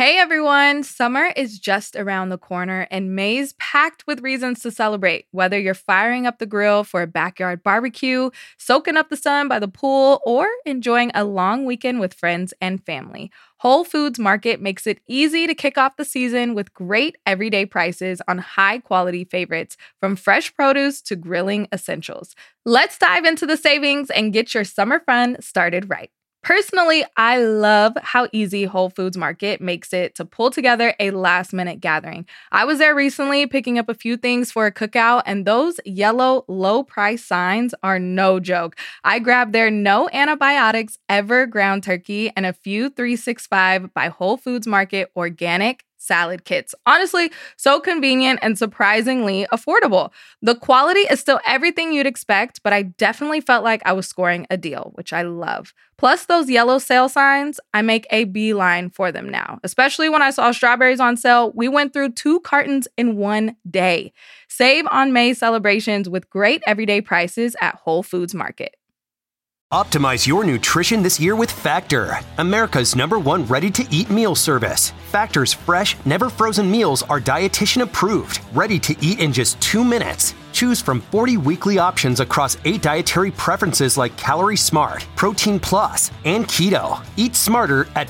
Hey everyone, summer is just around the corner and May's packed with reasons to celebrate. Whether you're firing up the grill for a backyard barbecue, soaking up the sun by the pool, or enjoying a long weekend with friends and family, Whole Foods Market makes it easy to kick off the season with great everyday prices on high-quality favorites, from fresh produce to grilling essentials. Let's dive into the savings and get your summer fun started right. Personally, I love how easy Whole Foods Market makes it to pull together a last-minute gathering. I was there recently picking up a few things for a cookout, and those yellow low-price signs are no joke. I grabbed their no antibiotics ever ground turkey and a few 365 by Whole Foods Market organic salad kits. Honestly, so convenient and surprisingly affordable. The quality is still everything you'd expect, but I definitely felt like I was scoring a deal, which I love. Plus those yellow sale signs, I make a beeline for them now. Especially when I saw strawberries on sale, we went through 2 cartons in one day. Save on May celebrations with great everyday prices at Whole Foods Market. Optimize your nutrition this year with Factor, America's #1 ready-to-eat meal service. Factor's fresh, never-frozen meals are dietitian approved, ready to eat in just 2 minutes. Choose from 40 weekly options across 8 dietary preferences like Calorie Smart, Protein Plus, and Keto. Eat smarter at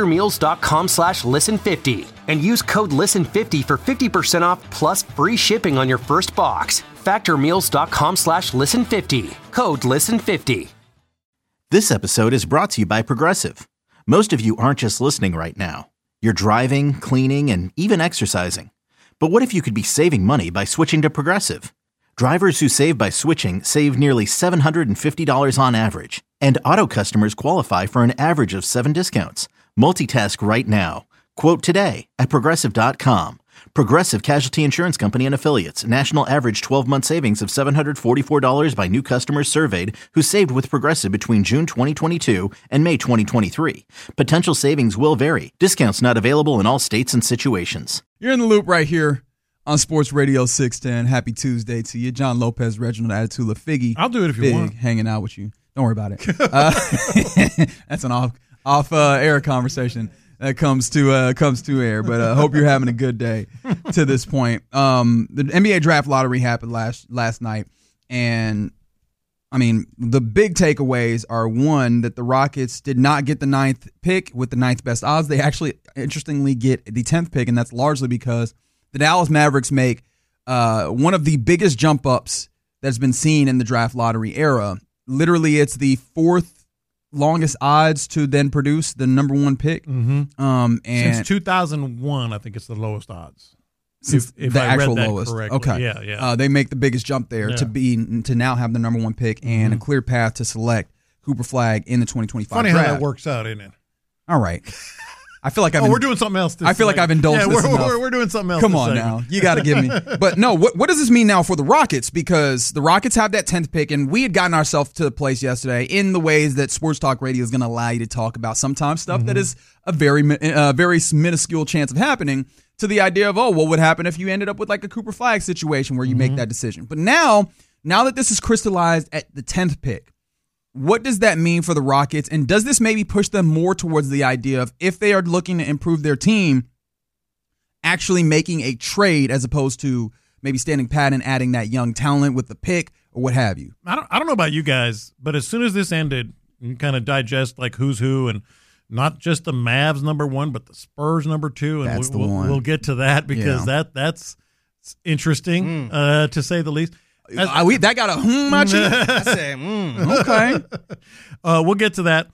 factormeals.com/listen50 and use code LISTEN50 for 50% off plus free shipping on your first box. Factormeals.com/listen50. Code LISTEN50. This episode is brought to you by Progressive. Most of you aren't just listening right now. You're driving, cleaning, and even exercising. But what if you could be saving money by switching to Progressive? Drivers who save by switching save nearly $750 on average. And auto customers qualify for an average of 7 discounts. Multitask right now. Quote today at Progressive.com. Progressive Casualty Insurance Company and Affiliates. National average 12-month savings of $744 by new customers surveyed who saved with Progressive between June 2022 and May 2023. Potential savings will vary. Discounts not available in all states and situations. You're in the loop right here on Sports Radio 610. Happy Tuesday to you. John Lopez, Reginald Attitula, Figgy. I'll do it if you want. Hanging out with you. Don't worry about it. That's an off-air conversation that comes to air, but I hope you're having a good day to this point. The NBA draft lottery happened last night, and I mean the big takeaways are, one, that the Rockets did not get the 9th pick with the 9th best odds. They actually, interestingly, get the 10th pick, and that's largely because the Dallas Mavericks make one of the biggest jump ups that's been seen in the draft lottery era. Literally, it's the 4th longest odds to then produce the #1 pick. Mm-hmm. And since 2001, I think it's the lowest odds. Since if the I actual read that lowest. correctly. Okay. Yeah. They make the biggest jump there to now have the #1 pick and a clear path to select Cooper Flagg in the 2025 Funny draft. how that works out, isn't it? All right. I feel like we're doing something else. I feel like I've indulged this enough. We're doing something else. Come on now. You got to give me. But no, what does this mean now for the Rockets? Because the Rockets have that 10th pick, and we had gotten ourselves to the place yesterday in the ways that Sports Talk Radio is going to allow you to talk about sometimes stuff that is a very minuscule chance of happening, to the idea of, what would happen if you ended up with like a Cooper Flagg situation where you make that decision. But now that this is crystallized at the 10th pick, what does that mean for the Rockets? And does this maybe push them more towards the idea of, if they are looking to improve their team, actually making a trade as opposed to maybe standing pat and adding that young talent with the pick or what have you? I don't know about you guys, but as soon as this ended, you kind of digest like who's who, and not just the Mavs #1, but the Spurs #2. And That's the one. We'll get to that because that's interesting, to say the least. That got a my cheek. I said, okay. We'll get to that.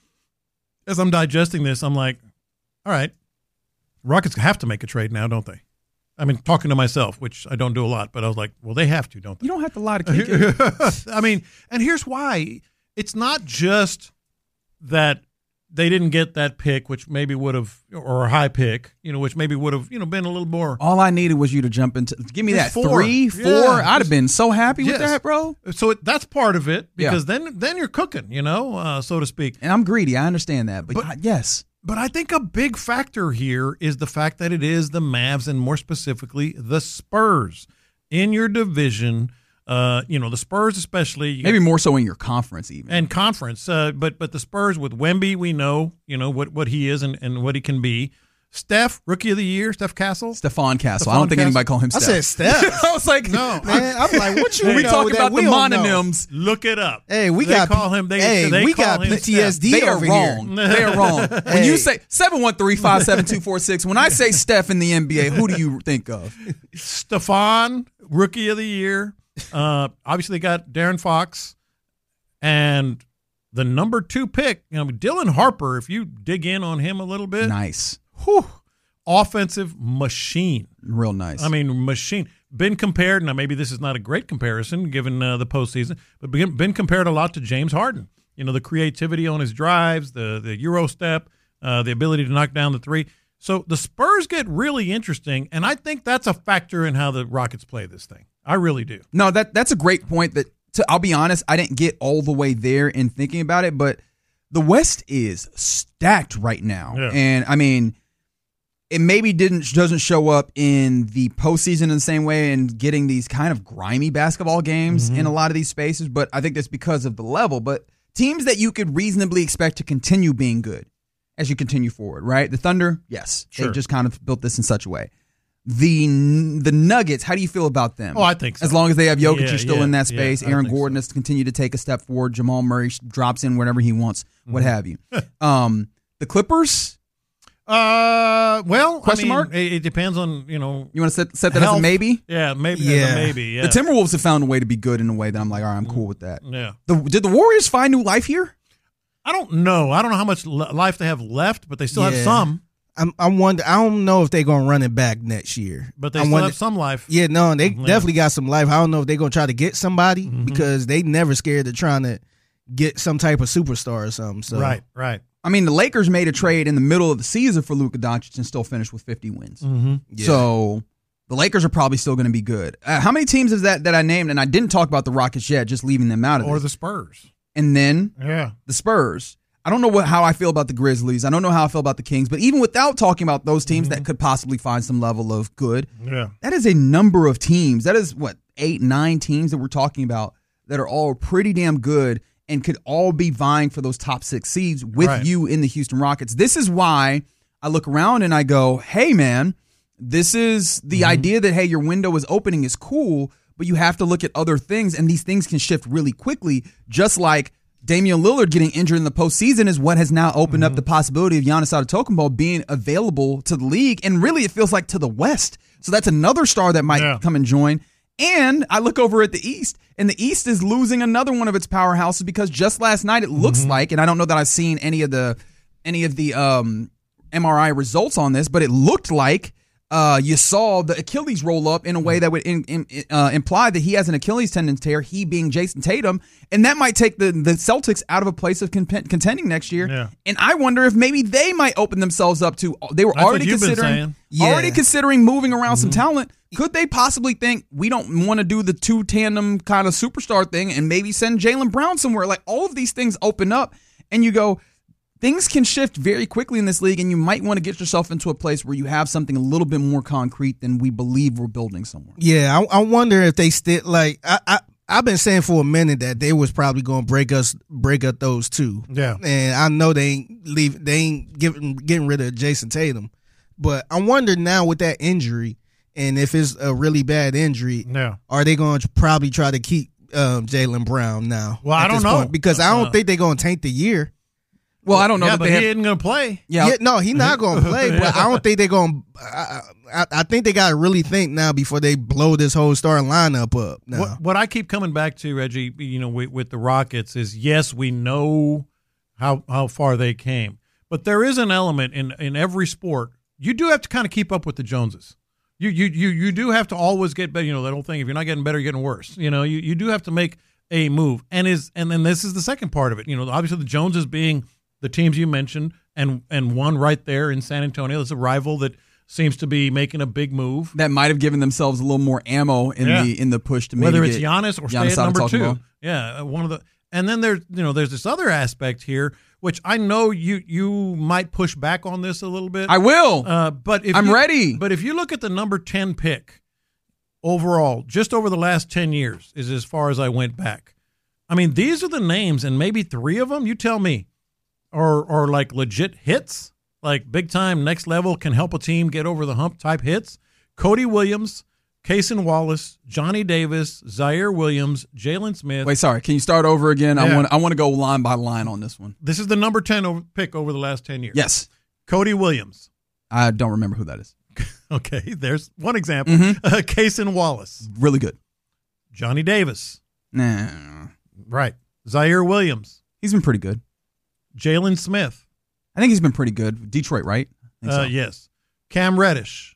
As I'm digesting this, I'm like, all right, Rockets have to make a trade now, don't they? I mean, talking to myself, which I don't do a lot, but I was like, well, they have to, don't they? You don't have to lie to kick. I mean, and here's why. It's not just that they didn't get that pick, which maybe would have, or a high pick, which maybe would have, been a little more. All I needed was you to jump into, give me that 4. 3, 4. Yeah, I'd have been so happy with that, bro. So that's part of it, because then you're cooking, so to speak. And I'm greedy. I understand that, but yes. But I think a big factor here is the fact that it is the Mavs, and more specifically the Spurs in your division. The Spurs especially. Maybe more so in your conference even. And conference. But the Spurs with Wemby, we know, what he is and what he can be. Steph, Rookie of the Year, Steph Castle. Stephon Castle. I don't think anybody call him Steph. I said Steph. I was like, No. Man, I'm like, what you we know talking that about we the don't know? mononyms. Look it up. Hey, we They got call him. They we call got him PTSD They are over wrong. here. They are wrong. When you say 713-57246, when I say Steph in the NBA, who do you think of? Stephon, Rookie of the Year. Obviously, they got Darren Fox, and the number 2 pick. Dylan Harper. If you dig in on him a little bit, Nice. whew, offensive machine. Real nice. I mean, machine. Been compared, now maybe this is not a great comparison given the postseason, but been compared a lot to James Harden. The creativity on his drives, the Euro step, the ability to knock down the three. So the Spurs get really interesting, and I think that's a factor in how the Rockets play this thing. I really do. No, that's a great point. I'll be honest, I didn't get all the way there in thinking about it, but the West is stacked right now. Yeah. And I mean, it maybe doesn't show up in the postseason in the same way and getting these kind of grimy basketball games in a lot of these spaces, but I think that's because of the level. But teams that you could reasonably expect to continue being good as you continue forward, right? The Thunder, yes. Sure. They just kind of built this in such a way. The Nuggets, how do you feel about them? Oh, I think so. As long as they have Jokic, Yeah, you're still yeah, in that space. yeah, I Aaron think Gordon so. has to continue to take a step forward. Jamal Murray drops in whenever he wants, what have you. The Clippers, Well, Question mark? It depends on, you want to set that as a health. maybe? Yeah, maybe. Yeah. As a maybe. Yeah. The Timberwolves have found a way to be good in a way that I'm like, all right, I'm cool with that. Yeah. Did the Warriors find new life here? I don't know. I don't know how much life they have left, but they still have Yeah. some. I wonder. I don't know if they're gonna run it back next year. But they I still wonder- have some life. Yeah, no, they definitely got some life. I don't know if they're gonna try to get somebody because they never scared of trying to get some type of superstar or something. So Right. I mean, the Lakers made a trade in the middle of the season for Luka Doncic and still finished with 50 wins. Yeah. So the Lakers are probably still going to be good. How many teams is that I named? And I didn't talk about the Rockets yet, just leaving them out of Or this. the Spurs. And then Yeah. the Spurs. I don't know how I feel about the Grizzlies. I don't know how I feel about the Kings. But even without talking about those teams that could possibly find some level of good, Yeah. that is a number of teams. That is, 8, 9 teams that we're talking about that are all pretty damn good and could all be vying for those top 6 seeds with Right. you in the Houston Rockets. This is why I look around and I go, hey, man, this is the idea that, hey, your window is opening is cool, but you have to look at other things, and these things can shift really quickly, just like Damian Lillard getting injured in the postseason is what has now opened up the possibility of Giannis Antetokounmpo being available to the league, and really it feels like to the West. So that's another star that might come and join. And I look over at the East, and the East is losing another one of its powerhouses because just last night it looks like, and I don't know that I've seen any of the MRI results on this, but it looked like you saw the Achilles roll up in a way that would imply that he has an Achilles tendon tear, he being Jason Tatum, and that might take the Celtics out of a place of contending next year. Yeah. And I wonder if maybe they might open themselves up to, they were That's already what you've been considering saying. Yeah. considering moving around some talent. Could they possibly think we don't want to do the 2 tandem kind of superstar thing and maybe send Jaylen Brown somewhere? Like, all of these things open up and you go, things can shift very quickly in this league, and you might want to get yourself into a place where you have something a little bit more concrete than we believe we're building somewhere. Yeah, I wonder if they still like. I've been saying for a minute that they was probably going to break up those 2. Yeah. And I know they ain't getting rid of Jason Tatum, but I wonder now with that injury, and if it's a really bad injury, Yeah. are they going to probably try to keep Jaylen Brown now? Well, I at don't this know. point? Because I don't think they're going to tank the year. Well, I don't know Yeah, that but they he have. isn't going to play. Yeah, no, he's not going to play, but I don't think they're going to. I think they got to really think now before they blow this whole starting lineup up. Now. What I keep coming back to, Reggie, with the Rockets is, yes, we know how far they came, but there is an element in every sport. You do have to kind of keep up with the Joneses. You do have to always get better. That whole thing. If you're not getting better, you're getting worse. You do have to make a move, and then this is the second part of it. Obviously the Joneses being the teams you mentioned, and one right there in San Antonio. It's a rival that seems to be making a big move. That might have given themselves a little more ammo in the push to maybe Whether it's get Giannis or Giannis stay at number Antetokounmpo. 2. Yeah, one of the. And then there's this other aspect here, which I know you might push back on this a little bit. I will. But if I'm ready. But if you look at the number 10 pick overall, just over the last 10 years, is as far as I went back. I mean, these are the names, and maybe 3 of them, you tell me, are like legit hits. like big time, next level, can help a team get over the hump type hits. Cody Williams, Cason Wallace, Johnny Davis, Zaire Williams, Jalen Smith. Wait, sorry. Can you start over again? Yeah. I want to go line by line on this one. This is the number 10 pick over the last 10 years. Yes. Cody Williams. I don't remember who that is. Okay, there's one example. Cason Wallace. Really good. Johnny Davis. Nah. Right. Zaire Williams. He's been pretty good. Jalen Smith. I think he's been pretty good. Detroit, right? I think so. Yes. Cam Reddish.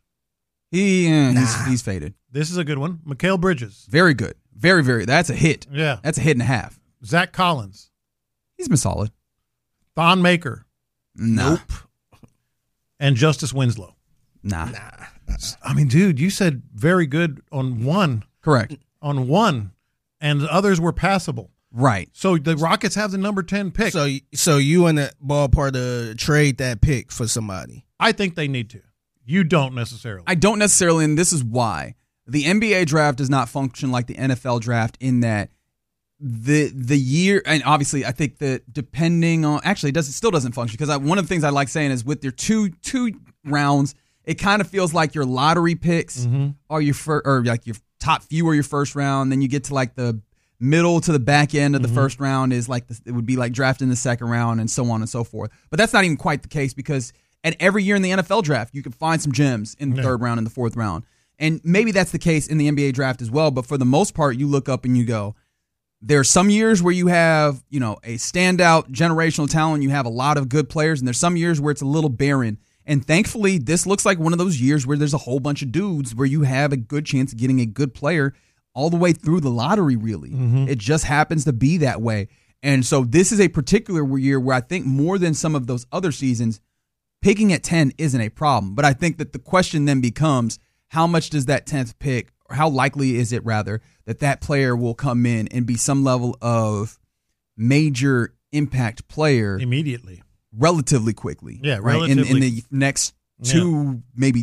He's faded. This is a good one. Mikal Bridges. Very good. Very, very. That's a hit. Yeah. That's a hit and a half. Zach Collins. He's been solid. Thon Maker. Nah. Nope. And Justice Winslow. Nah. I mean, dude, you said very good on one. Correct. On one, and the others were passable. Right. So the Rockets have the number 10 pick. So you in the ballpark to trade that pick for somebody? I think they need to. You don't necessarily. I don't necessarily, and this is why. The NBA draft does not function like the NFL draft in that the year, and obviously I think that depending on, actually it still doesn't function, because one of the things I like saying is with your two rounds, it kind of feels like your lottery picks are your or like your top few are your first round. Then you get to like the middle to the back end of the first round is like it would be like drafting the second round and so on and so forth. But that's not even quite the case, because at every year in the NFL draft, you can find some gems in the third round and the fourth round. And maybe that's the case in the NBA draft as well. But for the most part, you look up and you go, there are some years where you have, a standout generational talent. You have a lot of good players. And there's some years where it's a little barren. And thankfully, this looks like one of those years where there's a whole bunch of dudes where you have a good chance of getting a good player all the way through the lottery, really. It just happens to be that way. And so this is a particular year where I think more than some of those other seasons, picking at 10 isn't a problem. But I think that the question then becomes, how much does that 10th pick, or how likely is it rather, that player will come in and be some level of major impact player immediately, relatively quickly? Yeah, right? relatively. In the next 2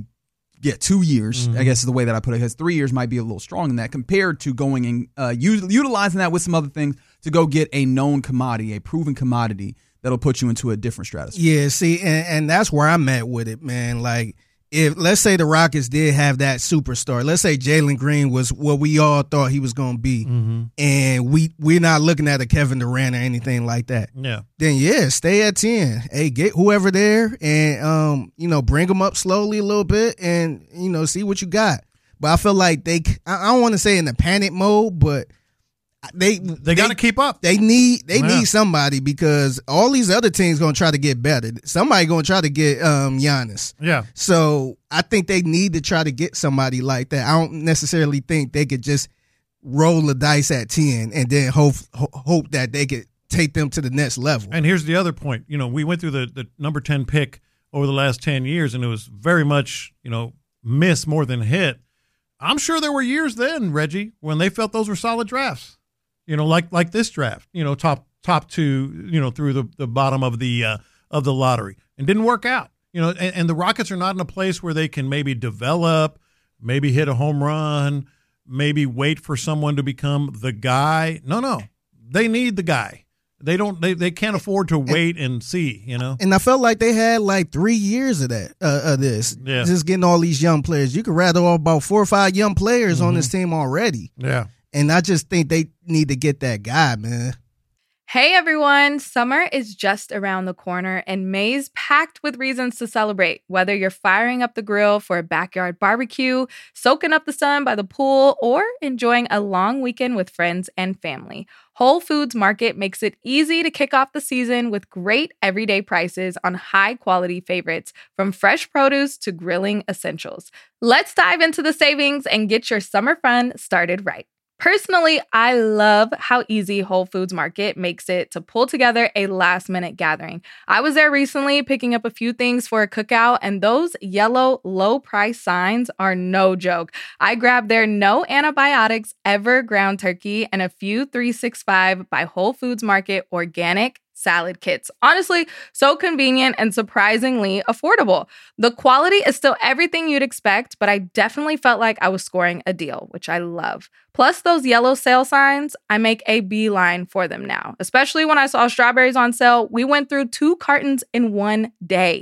years, I guess is the way that I put it, because 3 years might be a little strong in that, compared to going and utilizing that with some other things to go get a known commodity, a proven commodity that'll put you into a different stratosphere. Yeah, see, and that's where I'm at with it, man. Like, if let's say the Rockets did have that superstar, let's say Jalen Green was what we all thought he was going to be, and we're not looking at a Kevin Durant or anything like that. Yeah. Then stay at 10. Hey, get whoever there, and bring them up slowly a little bit, and see what you got. But I feel like I don't want to say in the panic mode, but they got to keep up. They need somebody, because all these other teams going to try to get better. Somebody going to try to get Giannis. Yeah. So I think they need to try to get somebody like that. I don't necessarily think they could just roll the dice at 10 and then hope that they could take them to the next level. And here's the other point. We went through the number 10 pick over the last 10 years, and it was very much, miss more than hit. I'm sure there were years then, Reggie, when they felt those were solid drafts. Like this draft, top two, through the bottom of the lottery, and didn't work out. And the Rockets are not in a place where they can maybe develop, maybe hit a home run, maybe wait for someone to become the guy. No, they need the guy. They don't. They can't afford to wait and see. And I felt like they had like 3 years of that, this, just getting all these young players. You could rattle off about 4 or 5 young players on this team already. Yeah. And I just think they need to get that guy, man. Hey everyone, summer is just around the corner and May's packed with reasons to celebrate. Whether you're firing up the grill for a backyard barbecue, soaking up the sun by the pool, or enjoying a long weekend with friends and family, Whole Foods Market makes it easy to kick off the season with great everyday prices on high-quality favorites, from fresh produce to grilling essentials. Let's dive into the savings and get your summer fun started right. Personally, I love how easy Whole Foods Market makes it to pull together a last-minute gathering. I was there recently picking up a few things for a cookout, and those yellow low-price signs are no joke. I grabbed their no antibiotics ever ground turkey and a few 365 by Whole Foods Market organic salad kits. Honestly, so convenient and surprisingly affordable. The quality is still everything you'd expect, but I definitely felt like I was scoring a deal, which I love. Plus those yellow sale signs, I make a beeline for them now. Especially when I saw strawberries on sale, we went through 2 cartons in one day.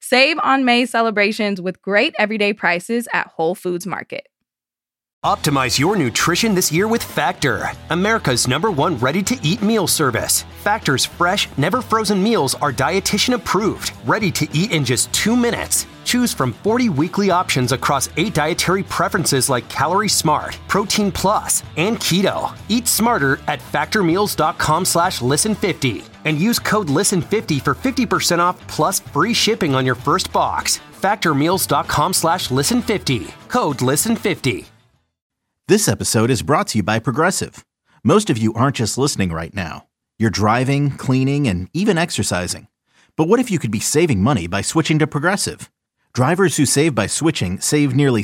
Save on May's celebrations with great everyday prices at Whole Foods Market. Optimize your nutrition this year with Factor, America's #1 ready-to-eat meal service. Factor's fresh, never-frozen meals are dietitian approved, ready to eat in just 2 minutes. Choose from 40 weekly options across 8 dietary preferences like Calorie Smart, Protein Plus, and Keto. Eat smarter at factormeals.com/listen50 and use code LISTEN50 for 50% off plus free shipping on your first box. Factormeals.com/listen50. Code LISTEN50. This episode is brought to you by Progressive. Most of you aren't just listening right now. You're driving, cleaning, and even exercising. But what if you could be saving money by switching to Progressive? Drivers who save by switching save nearly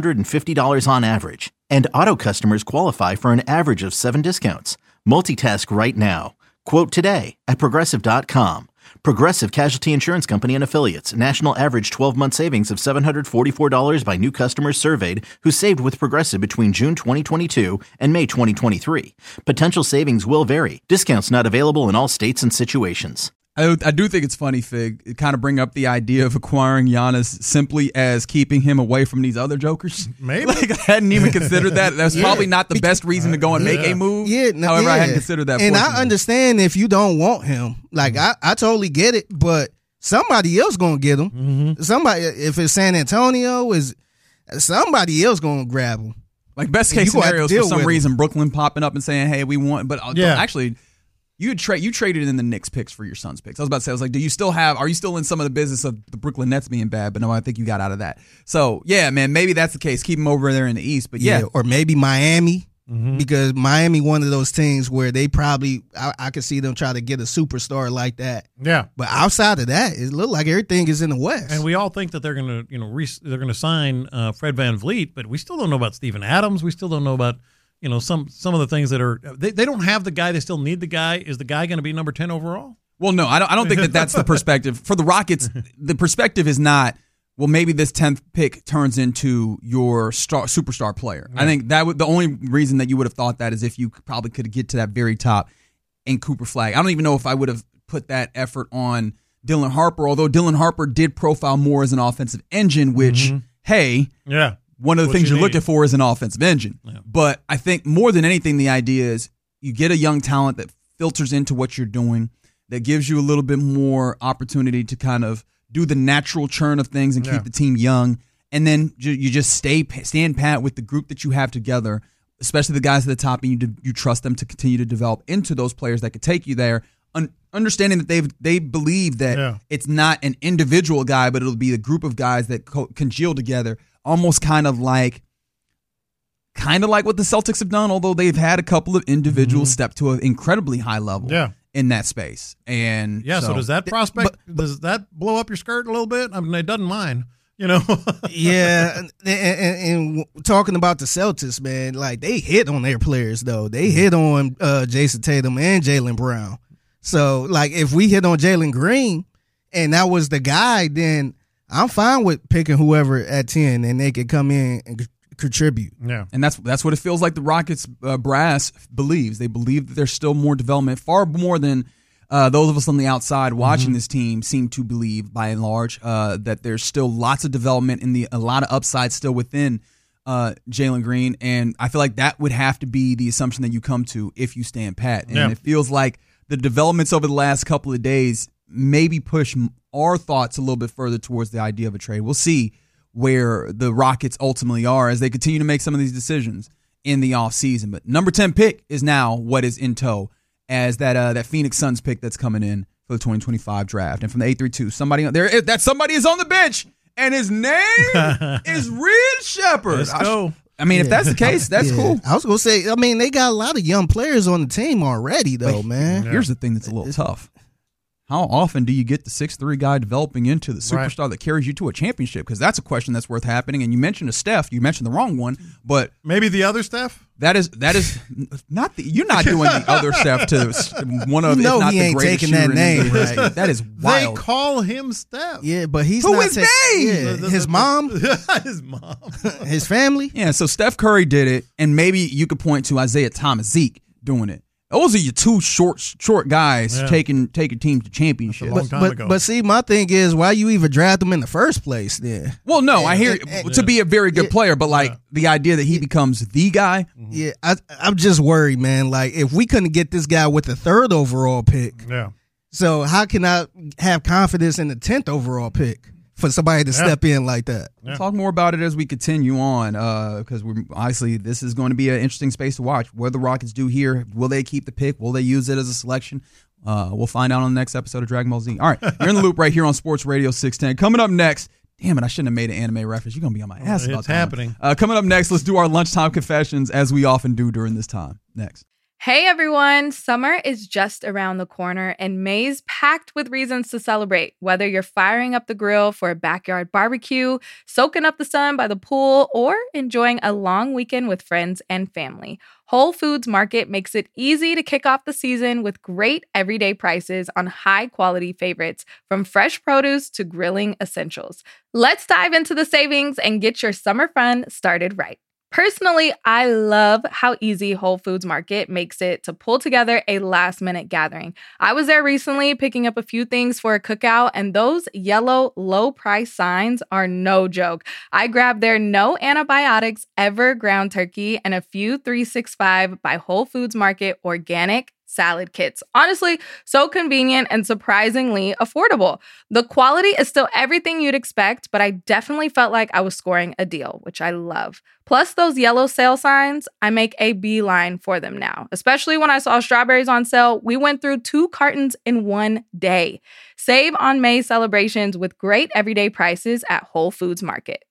$750 on average. And auto customers qualify for an average of 7 discounts. Multitask right now. Quote today at Progressive.com. Progressive Casualty Insurance Company and Affiliates. National average 12-month savings of $744 by new customers surveyed who saved with Progressive between June 2022 and May 2023. Potential savings will vary. Discounts not available in all states and situations. I do think it's funny, Fig, kind of bring up the idea of acquiring Giannis simply as keeping him away from these other jokers. Maybe. Like, I hadn't even considered that. That's probably not the best reason to go and make a move. However, I hadn't considered that. And I understand if you don't want him. Like, I totally get it, but somebody else going to get him. Mm-hmm. Somebody, if it's San Antonio, is somebody else going to grab him. Like, best case scenarios, for some reason, Brooklyn popping up and saying, hey, we want, but actually, you traded in the Knicks picks for your Suns picks. I was about to say, are you still in some of the business of the Brooklyn Nets being bad? But no, I think you got out of that. So yeah, man, maybe that's the case. Keep them over there in the East. But yeah. Or maybe Miami, because Miami, one of those teams where they probably, I could see them try to get a superstar like that. Yeah. But outside of that, it looked like everything is in the West. And we all think that they're going to, they're going to sign Fred VanVleet, but we still don't know about Steven Adams. We still don't know about, some of the things that are they don't have the guy. They still need the guy. Is the guy going to be number 10 overall? Well, no, I don't think that's the perspective for the Rockets. The perspective is not, well, maybe this 10th pick turns into your superstar player. Yeah. I think the only reason that you would have thought that is if you probably could get to that very top in Cooper Flagg. I don't even know if I would have put that effort on Dylan Harper, although Dylan Harper did profile more as an offensive engine, which one of the things you're looking for is an offensive engine. Yeah. But I think more than anything, the idea is you get a young talent that filters into what you're doing, that gives you a little bit more opportunity to kind of do the natural churn of things and keep the team young. And then you just stand pat with the group that you have together, especially the guys at the top, and you trust them to continue to develop into those players that could take you there. Understanding that they believe that it's not an individual guy, but it'll be a group of guys that congeal together. Almost kind of like what the Celtics have done, although they've had a couple of individuals step to an incredibly high level in that space. And so does that prospect, does that blow up your skirt a little bit? I mean, it doesn't mind, Yeah, and talking about the Celtics, man, like they hit on their players, though. They hit on Jason Tatum and Jaylen Brown. So, like, if we hit on Jalen Green and that was the guy, then I'm fine with picking whoever at 10 and they could come in and contribute. Yeah. And that's what it feels like the Rockets brass believes. They believe that there's still more development, far more than those of us on the outside watching this team seem to believe, by and large, that there's still lots of development and a lot of upside still within Jalen Green. And I feel like that would have to be the assumption that you come to if you stand pat. And it feels like the developments over the last couple of days maybe push our thoughts a little bit further towards the idea of a trade. We'll see where the Rockets ultimately are as they continue to make some of these decisions in the offseason. But number 10 pick is now what is in tow as that Phoenix Suns pick that's coming in for the 2025 draft. And from the 832, somebody is on the bench, and his name is Reed Sheppard. Let's go. I mean, if that's the case, that's cool. I was going to say, I mean, they got a lot of young players on the team already, though, man. Here's the thing that's a little tough. How often do you get the 6'3" guy developing into the superstar that carries you to a championship? Because that's a question that's worth happening. And you mentioned a Steph. You mentioned the wrong one, but maybe the other Steph. That is not the. You're not doing the other Steph to one of. No, if not he the ain't greatest taking that name. Right. That is wild. They call him Steph. Yeah, but he's who not is they? Yeah, his mom, his mom, his family. Yeah, so Steph Curry did it, and maybe you could point to Isaiah Thomas, Zeke doing it. Those are your two short guys taking teams to championship. A long time ago. But see, my thing is, why you even draft him in the first place then? Well, no, I hear to be a very good player, but like the idea that he becomes the guy. Yeah, I'm just worried, man. Like, if we couldn't get this guy with the 3rd overall pick, so how can I have confidence in the 10th overall pick for somebody to step in like that? We'll talk more about it as we continue on, because obviously this is going to be an interesting space to watch. What the Rockets do here? Will they keep the pick? Will they use it as a selection? We'll find out on the next episode of Dragon Ball Z. All right, you're in the loop right here on Sports Radio 610. Coming up next, damn it, I shouldn't have made an anime reference. You're going to be on my ass about that. It's happening. Coming up next, let's do our lunchtime confessions as we often do during this time. Next. Hey everyone, summer is just around the corner and May's packed with reasons to celebrate. Whether you're firing up the grill for a backyard barbecue, soaking up the sun by the pool, or enjoying a long weekend with friends and family, Whole Foods Market makes it easy to kick off the season with great everyday prices on high-quality favorites, from fresh produce to grilling essentials. Let's dive into the savings and get your summer fun started right. Personally, I love how easy Whole Foods Market makes it to pull together a last-minute gathering. I was there recently picking up a few things for a cookout, and those yellow low-price signs are no joke. I grabbed their no antibiotics ever ground turkey and a few 365 by Whole Foods Market organic salad kits. Honestly, so convenient and surprisingly affordable. The quality is still everything you'd expect, but I definitely felt like I was scoring a deal, which I love. Plus those yellow sale signs, I make a beeline for them now. Especially when I saw strawberries on sale, we went through 2 cartons in one day. Save on May celebrations with great everyday prices at Whole Foods Market.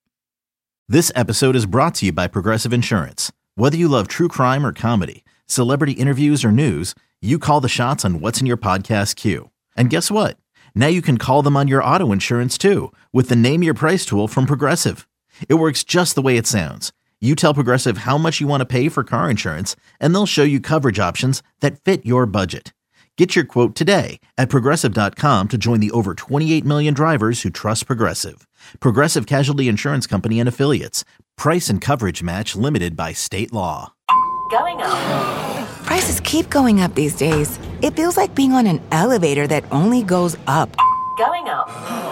This episode is brought to you by Progressive Insurance. Whether you love true crime or comedy, celebrity interviews or news, you call the shots on what's in your podcast queue. And guess what? Now you can call them on your auto insurance too with the Name Your Price tool from Progressive. It works just the way it sounds. You tell Progressive how much you want to pay for car insurance, and they'll show you coverage options that fit your budget. Get your quote today at Progressive.com to join the over 28 million drivers who trust Progressive. Progressive Casualty Insurance Company and Affiliates. Price and coverage match limited by state law. Going up. Prices keep going up these days. It feels like being on an elevator that only goes up. Going up.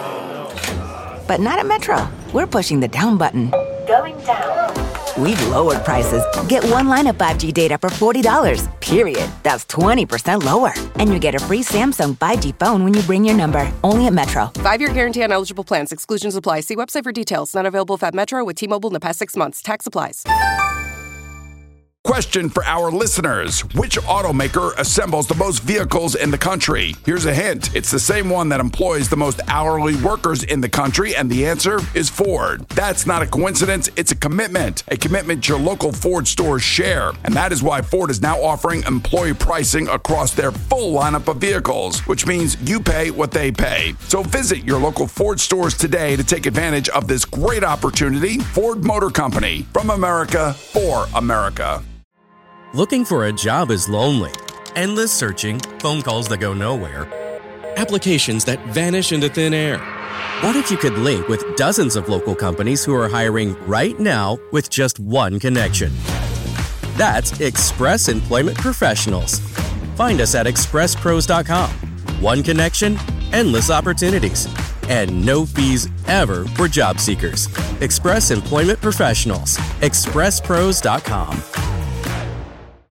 But not at Metro. We're pushing the down button. Going down. We've lowered prices. Get one line of 5G data for $40, period. That's 20% lower. And you get a free Samsung 5G phone when you bring your number. Only at Metro. 5-year guarantee on eligible plans. Exclusions apply. See website for details. Not available at Metro with T-Mobile in the past 6 months. Tax applies. Question for our listeners. Which automaker assembles the most vehicles in the country? Here's a hint. It's the same one that employs the most hourly workers in the country, and the answer is Ford. That's not a coincidence. It's a commitment your local Ford stores share. And that is why Ford is now offering employee pricing across their full lineup of vehicles, which means you pay what they pay. So visit your local Ford stores today to take advantage of this great opportunity. Ford Motor Company, from America for America. Looking for a job is lonely. Endless searching, phone calls that go nowhere, applications that vanish into thin air. What if you could link with dozens of local companies who are hiring right now with just one connection? That's Express Employment Professionals. Find us at expresspros.com. One connection, endless opportunities, and no fees ever for job seekers. Express Employment Professionals. expresspros.com.